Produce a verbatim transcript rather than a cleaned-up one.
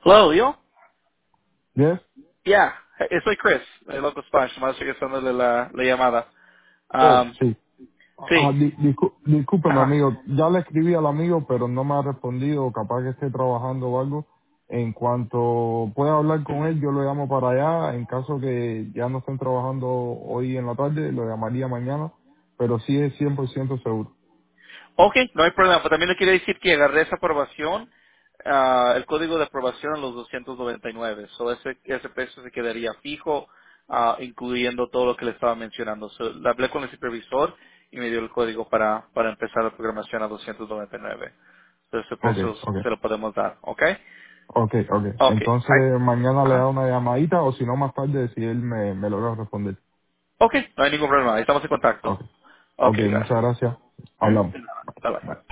Hello, Leo. Yes. Yeah, eh, soy Chris, el loco Splash, más regresándole la, la llamada. Oh, Um, sí. Ah, sí, di- discu- discúlpeme, ajá. amigo. Ya le escribí al amigo, pero no me ha respondido. Capaz que esté trabajando o algo. En cuanto pueda hablar con Ujú. él, yo lo llamo para allá. En caso que ya no estén trabajando hoy en la tarde, lo llamaría mañana. Pero sí es cien por ciento seguro. Ok, no hay problema. Pero también le quería decir que agarré esa aprobación, ah, el código de aprobación en los doscientos noventa y nueve. So ese, ese precio se quedaría fijo, ah, incluyendo todo lo que le estaba mencionando. So, le hablé con el supervisor y me dio el código para, para empezar la programación a doscientos noventa y nueve. So ese Ok, precio ok. se lo podemos dar, ¿ok? Ok, ok. Ok. Entonces Ay, mañana le da ajá. una llamadita o si no más tarde si él me, me logra responder. Ok, no hay ningún problema. Ahí estamos en contacto. Ok. Ok, Ok, gracias. muchas gracias. Ujú. Hablamos. De nada. Bye bye. Bye.